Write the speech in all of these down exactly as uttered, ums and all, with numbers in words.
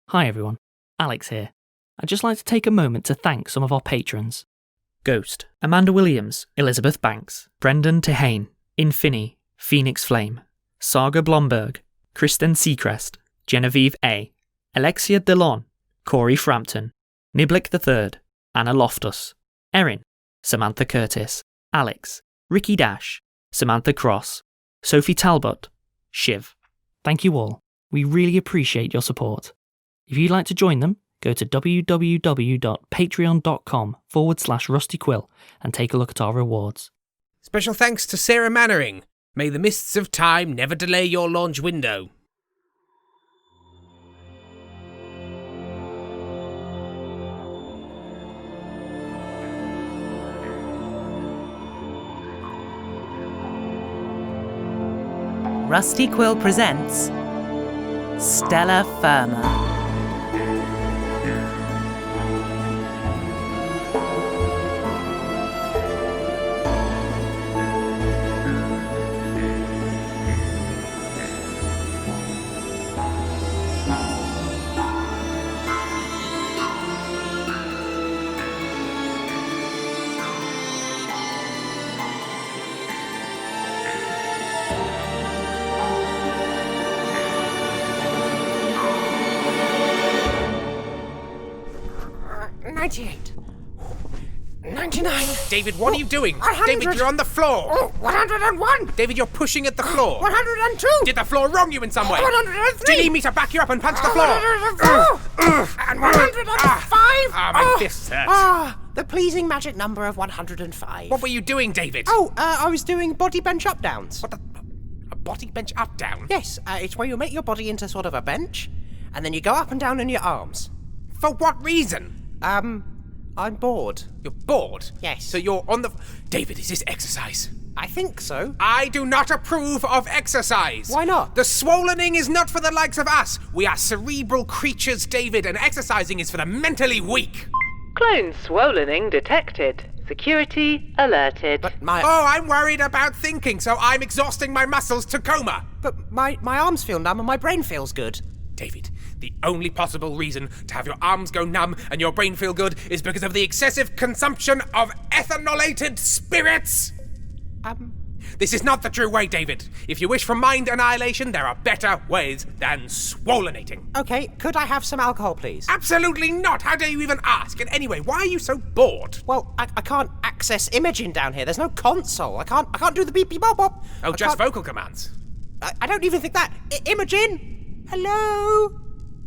Hi everyone, Alex here. I'd just like to take a moment to thank some of our patrons. Ghost, Amanda Williams, Elizabeth Banks, Brendan Tehane, Infinny, Phoenix Flame, Saga Blomberg, Kristen Seacrest, Genevieve A, Alexia Delon, Corey Frampton, Niblick the Third, Anna Loftus, Erin, Samantha Curtis, Alex, Ricky Dash, Samantha Cross, Sophie Talbot, Shiv. Thank you all. We really appreciate your support. If you'd like to join them, go to www.patreon.com forward slash rustyquill and take a look at our rewards. Special thanks to Sarah Mannering. May the mists of time never delay your launch window. Rusty Quill presents Stella Firma. ninety-eight. ninety-nine. David, what oh, are you doing? one hundred. David, you're on the floor. Oh, one hundred one. David, you're pushing at the floor. one hundred two. Did the floor wrong you in some way? one hundred three. Do you need me to back you up and punch the floor? one hundred four. And one hundred five. Ah, my fists hurt. Ah, the pleasing magic number of one hundred five. What were you doing, David? Oh, uh, I was doing body bench up downs. What the... A body bench up down? Yes, uh, it's where you make your body into sort of a bench, and then you go up and down on your arms. For what reason? Um, I'm bored. You're bored? Yes. So you're on the... David, is this exercise? I think so. I do not approve of exercise. Why not? The swollening is not for the likes of us. We are cerebral creatures, David, and exercising is for the mentally weak. Clone swollening detected. Security alerted. But my... Oh, I'm worried about thinking, so I'm exhausting my muscles to coma. But my, my arms feel numb and my brain feels good. David, the only possible reason to have your arms go numb and your brain feel good is because of the excessive consumption of ethanolated spirits. Um... This is not the true way, David. If you wish for mind annihilation, there are better ways than swollenating. Okay, could I have some alcohol, please? Absolutely not. How dare you even ask? And anyway, why are you so bored? Well, I, I can't access imaging down here. There's no console. I can't I can't do the beep beep bop bop. Oh, I just can't- vocal commands. I, I don't even think that. I- Imogen? Hello?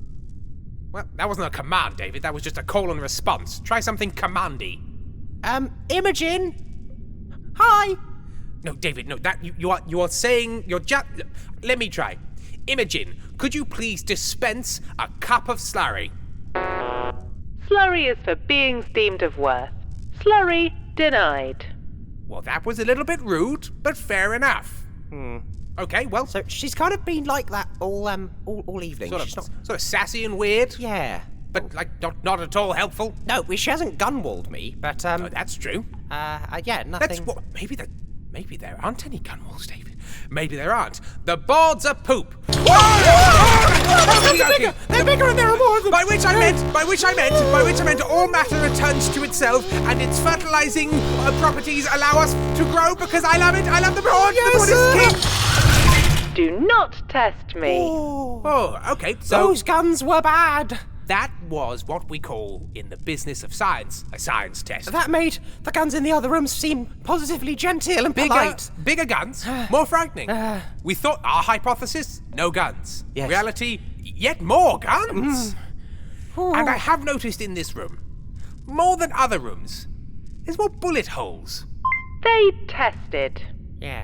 Well, that wasn't a command, David. That was just a call and response. Try something commandy. Um, Imogen? Hi? No, David, no, that you, you are you are saying you're just. Let me try. Imogen, could you please dispense a cup of slurry? Slurry is for beings deemed of worth. Slurry denied. Well, that was a little bit rude, but fair enough. Hmm. Okay, well, So she's kind of been like that all um all, all evening. sort of, she's not. sort of sassy and weird, Yeah. but like not, not at all helpful. No, well, she hasn't gunwalled me, but um Oh, that's true. uh, uh yeah, nothing. That's what. Maybe that. Maybe there aren't any gun walls, David. Maybe there aren't. The boards are poop. They're bigger, they're bigger and there are more of them. By which I meant, by which I meant, by which I meant, all matter returns to itself, and its fertilizing uh, properties allow us to grow because I love it. I love the board. Yes, the board is king. Do not test me. Oh, Oh, okay. So those guns were bad. that was what we call in the business of science a science test. That made the guns in the other rooms seem positively genteel and Bigger, polite. bigger guns, more frightening. Uh. We thought our hypothesis: no guns. Yes. Reality: yet more guns. Oh. And I have noticed in this room, more than other rooms, there's more bullet holes. They tested. Yeah.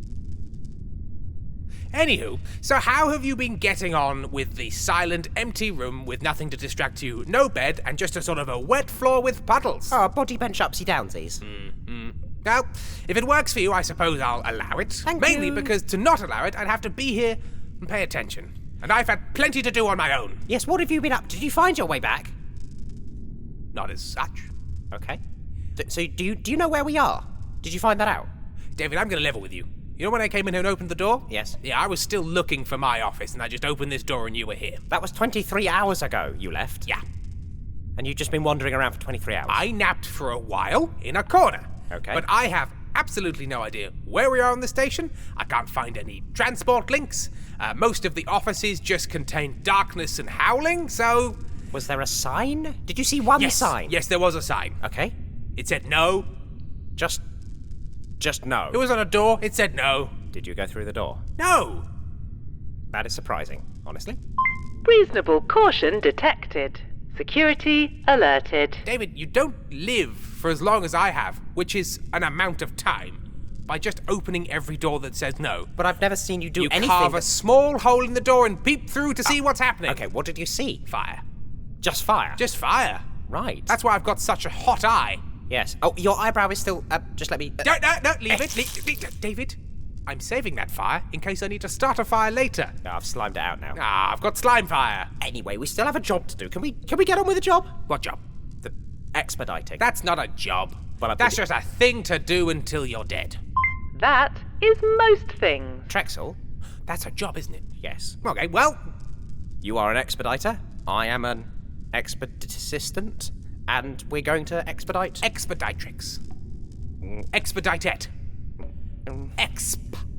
Anywho, so how have you been getting on with the silent, empty room with nothing to distract you, no bed, and just a sort of a wet floor with puddles? Oh, body bench upsy downsies. Well, if it works for you, I suppose I'll allow it. Thank Mainly you. because to not allow it, I'd have to be here and pay attention. And I've had plenty to do on my own. Yes, what have you been up? Did you find your way back? Not as such. Okay. Th- so do you do you know where we are? Did you find that out? David, I'm going to level with you. You know when I came in here and opened the door? Yes. Yeah, I was still looking for my office, and I just opened this door and you were here. That was twenty-three hours ago you left. Yeah. And you've just been wandering around for twenty-three hours. I napped for a while in a corner. Okay. But I have absolutely no idea where we are on the station. I can't find any transport links. Uh, most of the offices just contain darkness and howling, so... Was there a sign? Did you see one yes, sign? Yes, there was a sign. Okay. It said no. Just... just no. It was on a door. It said no. Did you go through the door? No. That is surprising, honestly. Reasonable caution detected. Security alerted. David, you don't live for as long as I have, which is an amount of time, by just opening every door that says no. But I've never seen you do You anything. carve a that- small hole in the door and peep through to see what's happening. Okay, what did you see? Fire. Just fire. Just fire. right. That's why I've got such a hot eye. Yes. Oh, your eyebrow is still. Uh, just let me. Uh, No, no, no, leave it. Leave, leave, David, I'm saving that fire in case I need to start a fire later. no, I've slimed it out now. Ah, I've got slime fire. Anyway, we still have a job to do. Can we? Can we get on with the job? What job? The expediting. That's not a job. Well, I That's think just a thing to do until you're dead. That is most things. Trexel. That's a job, isn't it? Yes. Okay, well, You are an expediter. I am an expeditistant, and we're going to expedite. expeditrix. Expedite it. Exp.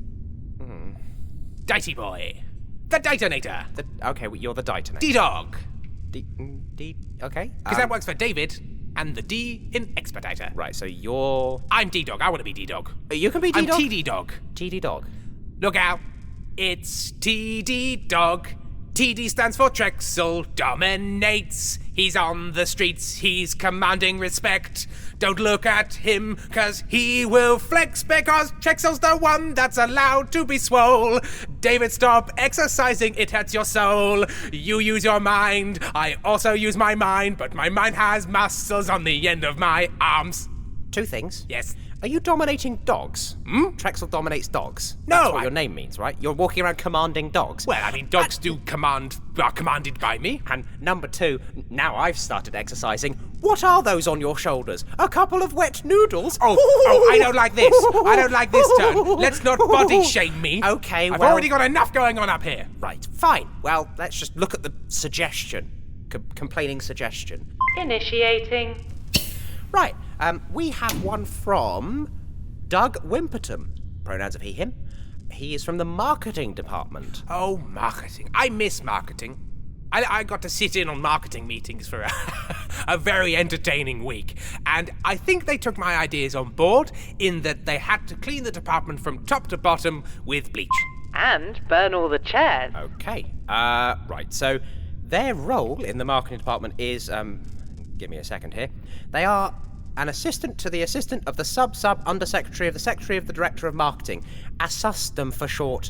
Ditey boy. The detonator. The, okay, well, you're the detonator. D-dog. D. D. Okay. Because um, that works for David and the D in expediter. Right. So you're. I'm D-dog. I want to be D-dog. You can be I'm D-dog. T D-dog. T D dog. Look out. It's T D-dog. T D stands for Trexel dominates. He's on the streets, he's commanding respect. Don't look at him, cause he will flex, because Trexel's the one that's allowed to be swole. David, stop exercising, it hurts your soul. You use your mind, I also use my mind, but my mind has muscles on the end of my arms. Two things. Yes. Are you dominating dogs? Hmm? Trexel dominates dogs. No, That's what I- your name means, right? You're walking around commanding dogs. Well, I mean, dogs do command, are commanded by me. And number two, now I've started exercising. What are those on your shoulders? A couple of wet noodles? Oh, oh, I don't like this. I don't like this turn. Let's not body shame me. Okay, I've well- already got enough going on up here. Right, fine. Well, let's just look at the suggestion. Com- complaining suggestion. Initiating. Right, um, we have one from Doug Wimperton. Pronouns of he, him. He is from the marketing department. Oh, marketing. I miss marketing. I, I got to sit in on marketing meetings for a, a very entertaining week. And I think they took my ideas on board in that they had to clean the department from top to bottom with bleach. And burn all the chairs. Okay, uh, right, so their role in the marketing department is, um, give me a second here. They are an assistant to the assistant of the sub-sub-undersecretary of the secretary of the director of marketing. A sustum for short.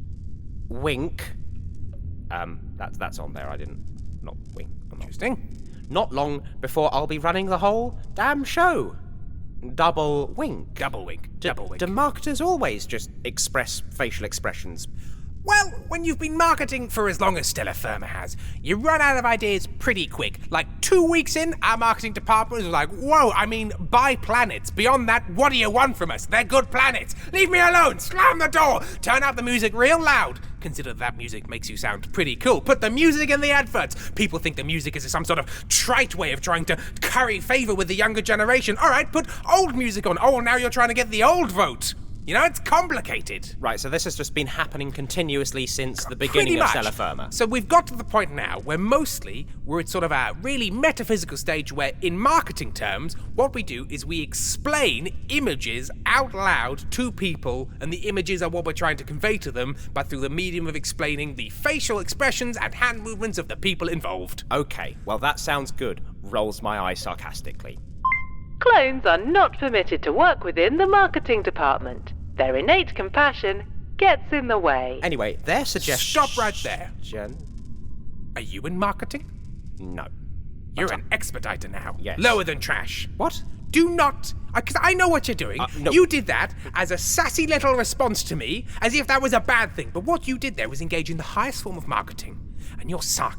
Wink. Um, that's that's on there. I didn't. Not wink. I'm not. Interesting. Not long before I'll be running the whole damn show. Double wink. Double wink. Do, Double wink. do marketers always just express facial expressions? Well, when you've been marketing for as long as Stella Firma has, you run out of ideas pretty quick. Like two weeks in, our marketing department was like, whoa, I mean, buy planets. Beyond that, what do you want from us? They're good planets. Leave me alone. Slam the door. Turn up the music real loud. Consider that music makes you sound pretty cool. Put the music in the adverts. People think the music is some sort of trite way of trying to curry favor with the younger generation. All right, put old music on. Oh, now you're trying to get the old vote. You know, it's complicated. Right, so this has just been happening continuously since the Pretty beginning of much. Stella Firma. So we've got to the point now where mostly we're at sort of a really metaphysical stage where, in marketing terms, what we do is we explain images out loud to people, and the images are what we're trying to convey to them, but through the medium of explaining the facial expressions and hand movements of the people involved. Okay, well that sounds good. Rolls my eye sarcastically. Clones are not permitted to work within the marketing department. Their innate compassion gets in the way. Anyway, their suggestion. Stop right there. Are you in marketing? No. You're an expediter now. Yes. Lower than trash. What? Do not, because I know what you're doing. Uh, no. You did that as a sassy little response to me, as if that was a bad thing. But what you did there was engage in the highest form of marketing. And your sarcasm,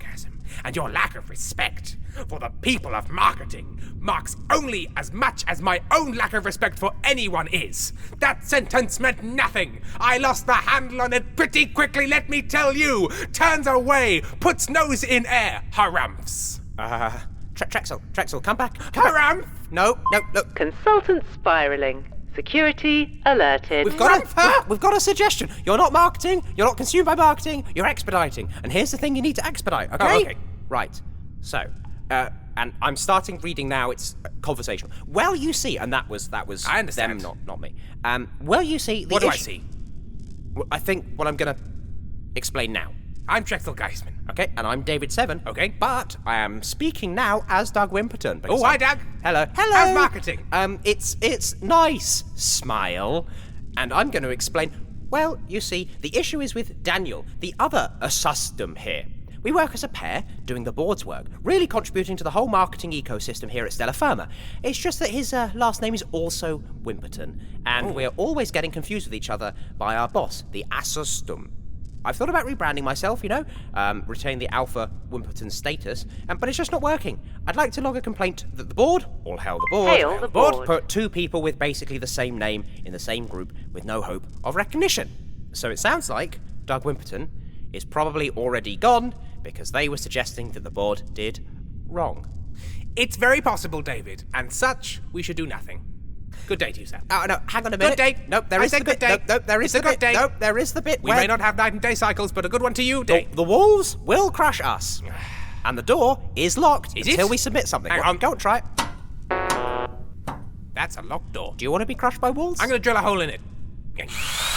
and your lack of respect for the people of marketing marks only as much as my own lack of respect for anyone is. That sentence meant nothing. I lost the handle on it pretty quickly, let me tell you. Turns away, puts nose in air, harumphs. Uh, Tre- Trexel, Trexel, come back. Come back. Harumph! No, no, no. Consultant spiraling. Security alerted. We've got, a, Harumph! we've, we've got a suggestion. You're not marketing, you're not consumed by marketing, you're expediting. And here's the thing you need to expedite, okay? Oh, okay. Right. So, uh, and I'm starting reading now, it's uh, conversational. Well, you see, and that was, that was I understand. them, not, not me. Um, well, you see... The What do I issue- see? Well, I think what I'm going to explain now. I'm Trexel Geisman. Okay, and I'm David Seven. Okay. But I am speaking now as Doug Wimperton. because Oh, hi, I'm- Doug. Hello. Hello. How's marketing? Um, it's it's nice. Smile. And I'm going to explain. Well, you see, the issue is with Daniel, the other Asustum here. We work as a pair, doing the board's work, really contributing to the whole marketing ecosystem here at Stella Firma. It's just that his uh, last name is also Wimperton, and we're always getting confused with each other by our boss, the Asustum. I've thought about rebranding myself, you know, um, retain the Alpha Wimperton status, um, but it's just not working. I'd like to log a complaint that the board, all hail the board, Hail the board. put two people with basically the same name in the same group with no hope of recognition. So it sounds like Doug Wimperton is probably already gone because they were suggesting that the board did wrong. It's very possible, David, and such we should do nothing. Good day to you, sir. Oh, no, hang on a minute. Good day. Nope, there I is said the good bit. day. Nope, nope, there is It's a the good bit. day. Nope, there is the bit. We where may not have night and day cycles, but a good one to you, the, Dave. the wolves will crush us. And the door is locked Is until it? we submit something. Hang Well, on. Go and try it. That's a locked door. Do you want to be crushed by wolves? I'm going to drill a hole in it. Okay.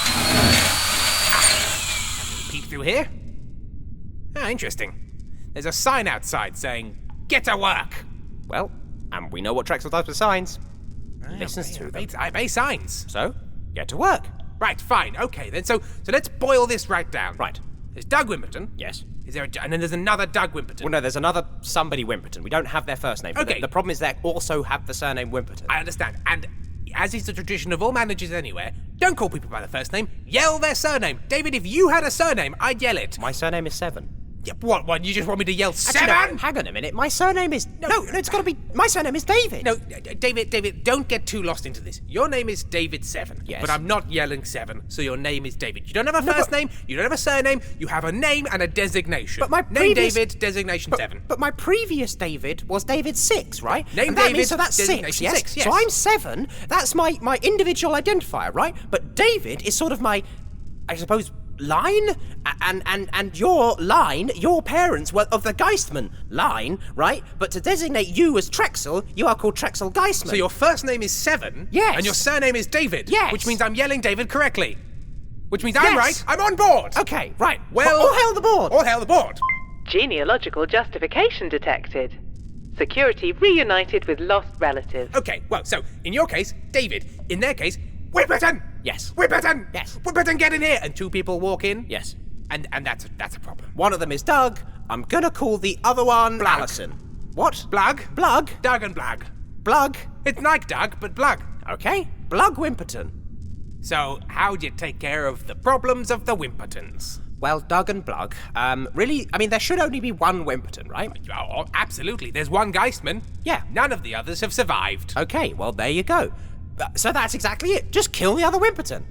Ah, peek through here. Ah, interesting. There's a sign outside saying, "Get to work." Well, and we know what Trexel does with signs. Listens to I them. obey, I obey signs. So, get to work. Right, fine, okay then. So, so let's boil this right down. Right. There's Doug Wimperton. Yes. Is there a, and then there's another Doug Wimperton. Well, no, there's another somebody Wimperton. We don't have their first name. but Okay. The, the problem is they also have the surname Wimperton. I understand. And as is the tradition of all managers anywhere, don't call people by their first name. Yell their surname. David, if you had a surname, I'd yell it. My surname is Seven. Yeah, what? What? You just want me to yell Actually, seven? no, hang on a minute. My surname is no. No, it's got to be. My surname is David. No, D- David, David, don't get too lost into this. Your name is David Seven. Yes. But I'm not yelling Seven, so your name is David. You don't have a No, first but- name, you don't have a surname, you have a name and a designation. But my name previous- David, designation But, Seven. but my previous David was David Six, right? Name and that David, means, so that's six, designation yes? six, yes. So I'm Seven. That's my my individual identifier, right? But David is sort of my, I suppose, line, A- and and and your line, your parents were of the Geistman line, right? But to designate you as Trexel, you are called Trexel Geistman. So your first name is Seven, Yes. and your surname is David, Yes. which means I'm yelling David correctly. Which means I'm Yes. right, I'm on board. okay, right? Well, all hail the board. All hail the board. Genealogical justification detected. Security reunited with lost relatives. Okay, well, so in your case, David. In their case, Wimperton. Yes. Wimperton. Yes. Wimperton, get in here. And two people walk in. Yes. And and that's that's a problem. One of them is Doug. I'm gonna call the other one Blag. Alison. What? Blug. Blug? Doug and Blag. Blug? It's like Doug, but Blug. Okay. Blug Wimperton. So how'd you take care of the problems of the Wimpertons? Well, Doug and Blug, um, really, I mean, there should only be one Wimperton, right? Oh, absolutely. There's one Geistman. Yeah. None of the others have survived. Okay, well, there you go. Uh, So that's exactly it. Just kill the other Wimperton.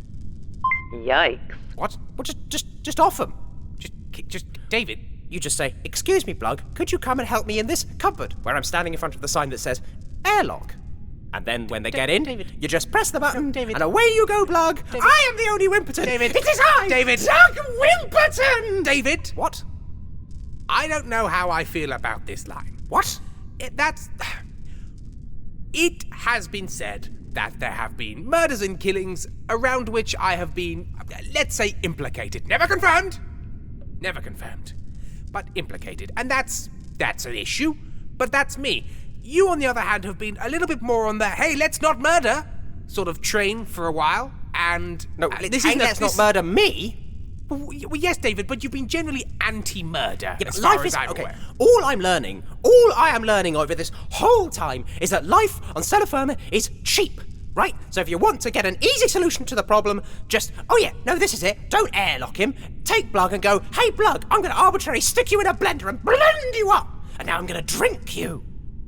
Yikes. What? Well, just, just, just off them. Just, just David. You just say, "Excuse me, Blug, could you come and help me in this cupboard where I'm standing in front of the sign that says airlock?" And then when they get in, David. you just press the button, David. and away you go, Blug. I am the only Wimperton. David. It is I, David. Doug Wimperton. David. What? I don't know how I feel about this line. What? It, that's. It has been said that there have been murders and killings around which I have been, let's say, implicated. Never confirmed. Never confirmed. But implicated. And that's. That's an issue. But that's me. You, on the other hand, have been a little bit more on the hey, let's not murder sort of train for a while. And. No, uh, this isn't is a- let's this- not murder me. Well, well, yes, David, but you've been generally anti-murder. Yeah, as but far life as is I'm okay. aware. All I'm learning, all I am learning over this whole time is that life on Stella Firma is cheap. right? So if you want to get an easy solution to the problem, just, oh yeah, no, this is it. Don't airlock him. Take Blug and go, hey Blug, I'm going to arbitrarily stick you in a blender and blend you up. And now I'm going to drink you.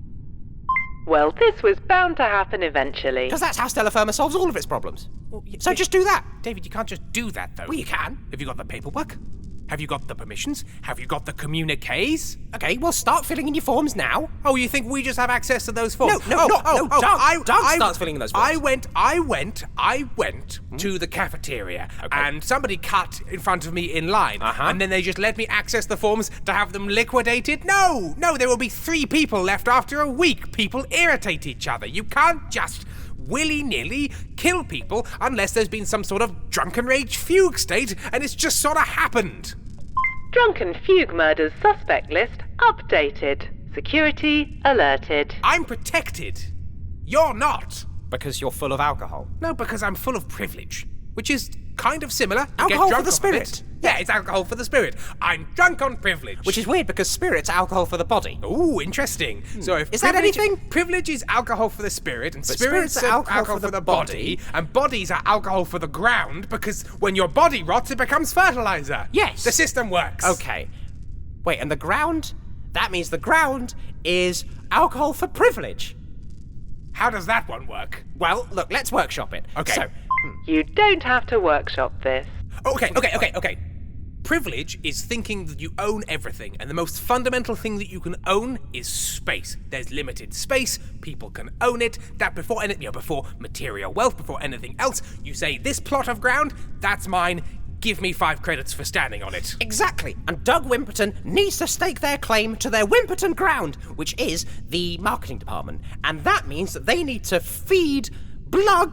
Well, this was bound to happen eventually. Because that's how Stellar Firma solves all of its problems. Well, y- So y- just do that. David, you can't just do that, though. Well, you can. Have you got the paperwork? Have you got the permissions? Have you got the communiques? Okay, well, start filling in your forms now. Oh, you think we just have access to those forms? No, no, oh, no, oh, no, oh, Doug- I, Doug I, starts filling in those forms. I went, I went, I went to the cafeteria, Okay. and somebody cut in front of me in line, Uh-huh. and then they just let me access the forms to have them liquidated. No, no, there will be three people left after a week. People irritate each other. You can't just willy-nilly kill people unless there's been some sort of drunken rage fugue state, and it's just sort of happened. Drunken fugue murders suspect list updated. Security alerted. I'm protected. You're not. Because you're full of alcohol. No, because I'm full of privilege, which is kind of similar. You Alcohol get for drunk the off of spirit. it. Yeah, it's alcohol for the spirit. I'm drunk on privilege. Which is weird because spirit's alcohol for the body. Ooh, interesting. So if Is that privilege- anything? Privilege is alcohol for the spirit, and But spirits, spirits are are alcohol, alcohol for the body, and bodies are alcohol for the ground, because when your body rots, it becomes fertilizer. Yes. The system works. Okay. Wait, and the ground? That means the ground is alcohol for privilege. How does that one work? Well, look, let's workshop it. Okay. So, You don't have to workshop this. Okay, okay, okay, okay. Privilege is thinking that you own everything, and the most fundamental thing that you can own is space. There's limited space, people can own it. That before any, you know, before material wealth, before anything else, you say this plot of ground, that's mine. Give me five credits for standing on it. exactly. And Doug Wimperton needs to stake their claim to their Wimperton ground, which is the marketing department. And that means that they need to feed Blug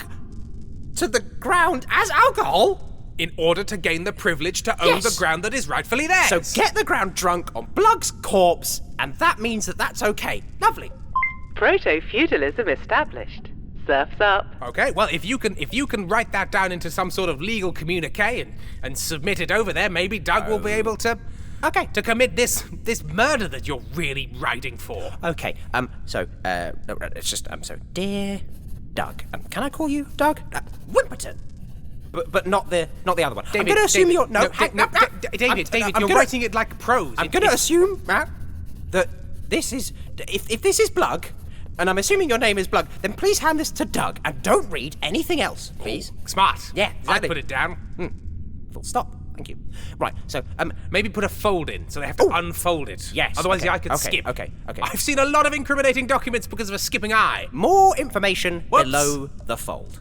to the ground as alcohol. In order to gain the privilege to own Yes. the ground that is rightfully theirs. So get the ground drunk on Blug's corpse, and that means that that's okay. Lovely. Proto-feudalism established. Surf's up. Okay, well, if you can if you can write that down into some sort of legal communique and, and submit it over there, maybe Doug will be able to Okay. to commit this this murder that you're really riding for. Okay. Um. So, uh, no, no, it's just um. So, dear Doug, um, can I call you Doug? Uh, Wimperton. But but not the not the other one. I'm going to assume David, you're no. no, hang- no, no, no. D- David, I'm- David, I'm you're gonna- writing it like prose. I'm It- going to it- assume uh, that this is if if this is Blug, and I'm assuming your name is Blug, then please hand this to Doug and don't read anything else, please. Smart. Yeah, I'd exactly. put it down. Full stop. Thank you. Right. So um. Maybe put a fold in so they have to Ooh. unfold it. Yes, Otherwise, okay, yeah, I could okay, skip. okay, okay. I've seen a lot of incriminating documents because of a skipping eye. More information Whoops. below the fold.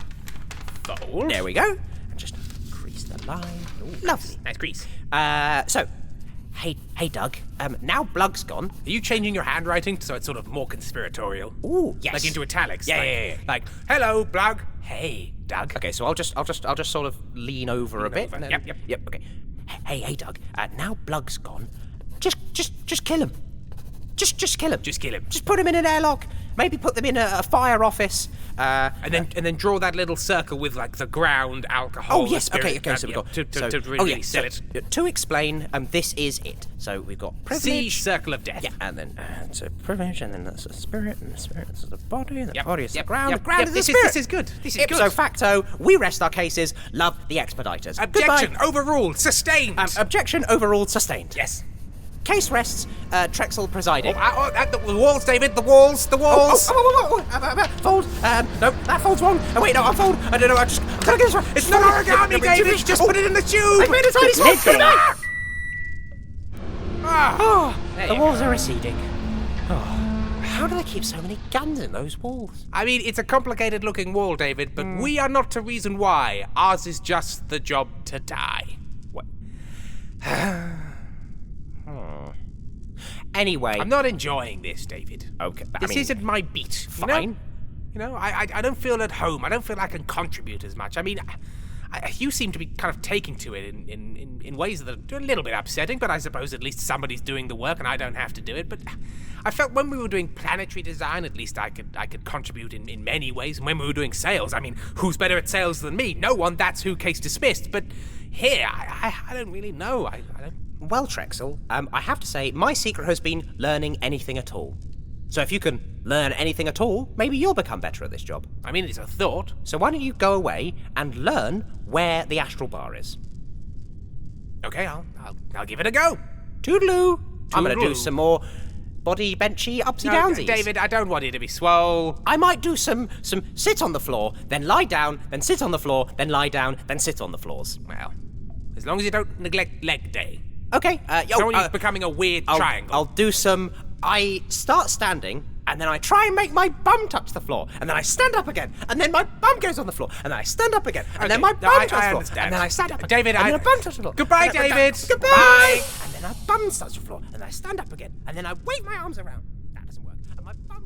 Fold. There we go. And just crease the line. Ooh, lovely. Nice grease. Uh, so, hey, hey, Doug. Um, now Blug's gone. Are you changing your handwriting so it's sort of more conspiratorial? Ooh, yes. Like into italics. Yeah, like, yeah, yeah. Like, hello, Blug. Hey, Doug. Okay, so I'll just, I'll just, I'll just sort of lean over a bit. over. and then- Yep, yep. Yep. Okay. Hey, hey, Doug. Uh, now Blug's gone. Just, just, just kill him. Just, just kill him. Just kill him. Just put him in an airlock. Maybe put them in a, a fire office. Uh, And then and then draw that little circle with like the ground, alcohol. Oh the yes, spirit, okay, okay. uh, So we've yeah, got to, to, so, to oh, really yeah, sell so, it. uh, to explain. Um, this is it. So we've got See privilege. circle of death. Yeah, and then uh, so privilege, and then that's the spirit, and the spirit is the body, and the Yep, body is yep, the ground. yep, the ground yep, is this the is- spirit. this is good, this is Ipso good. facto, we rest our cases. Love the expediters. Objection. Goodbye. Overruled. Sustained. Um, objection overruled. Sustained. yes. Case rests. Uh, Trexel presiding. Oh, uh, oh, uh, the, the walls, David. The walls. The Oh, walls. oh, oh, oh, oh, uh, uh, uh, fold. Um, no, that folds wrong. Oh, wait, no, I fold. I don't know. I just gotta get this right. It's not origami, David. Just put it in the tube. I made a tiny spot. Put it back. Ah. Oh, There the you walls are receding. Oh, how do they keep so many guns in those walls? I mean, it's a complicated looking wall, David, but we are not to reason why. Ours is just the job to die. What? Anyway, I'm not enjoying this, David. okay. I This mean, isn't my beat. you know? fine. You know, I, I I don't feel at home. I don't feel I can contribute as much. I mean, I, I, you seem to be kind of taking to it in, in, in, in ways that are a little bit upsetting, but I suppose at least somebody's doing the work and I don't have to do it. But I felt when we were doing planetary design, at least I could I could contribute in, in many ways. And when we were doing sales, I mean, who's better at sales than me? No one. That's who. Case dismissed. But here, I, I, I don't really know. I, I don't. Well, Trexel, um, I have to say, my secret has been learning anything at all. So if you can learn anything at all, maybe you'll become better at this job. I mean, it's a thought. So why don't you go away and learn where the astral bar is? Okay, I'll, I'll, I'll give it a go. Toodaloo! I'm going to do Toodaloo. some more body benchy upsy No, downsies. David, I don't want you to be swole. I might do some some sit on the floor, then lie down, then sit on the floor, then lie down, then sit on the floors. Well, as long as you don't neglect leg day. Okay. Uh, yo, So when uh, you're becoming a weird I'll, triangle. I'll do some. I start standing, and then I try and make my bum touch the floor, and then I stand up again, and then my bum goes on the floor, and then I stand up again, and then Okay, my no, bum I- touches I the floor, understand. and then I stand up again, David, and I- then a bum touches the floor. Goodbye, and then- David. Goodbye. Bye. And then a bum touches the floor, and then I stand up again, and then I wave my arms around. That doesn't work. And my bum.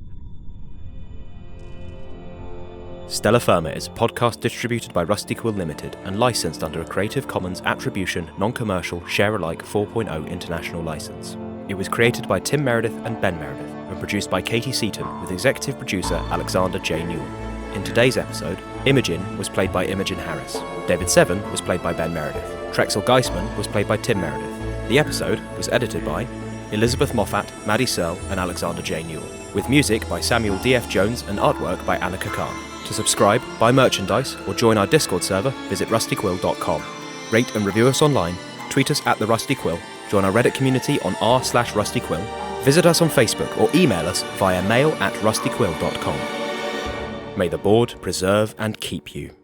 Stellar Firma is a podcast distributed by Rusty Quill Limited and licensed under a Creative Commons Attribution, Non-Commercial, Share-alike four point oh International License. It was created by Tim Meredith and Ben Meredith and produced by Katie Seaton with executive producer Alexander J. Newell. In today's episode, Imogen was played by Imogen Harris. David Seven was played by Ben Meredith. Trexel Geisman was played by Tim Meredith. The episode was edited by Elizabeth Moffat, Maddie Searle and Alexander J. Newell, with music by Samuel D F Jones and artwork by Annika Khan. To subscribe, buy merchandise, or join our Discord server, visit rusty quill dot com. Rate and review us online, tweet us at The Rusty Quill, join our Reddit community on r slash rustyquill, visit us on Facebook or email us via mail at rusty quill dot com. May the board preserve and keep you.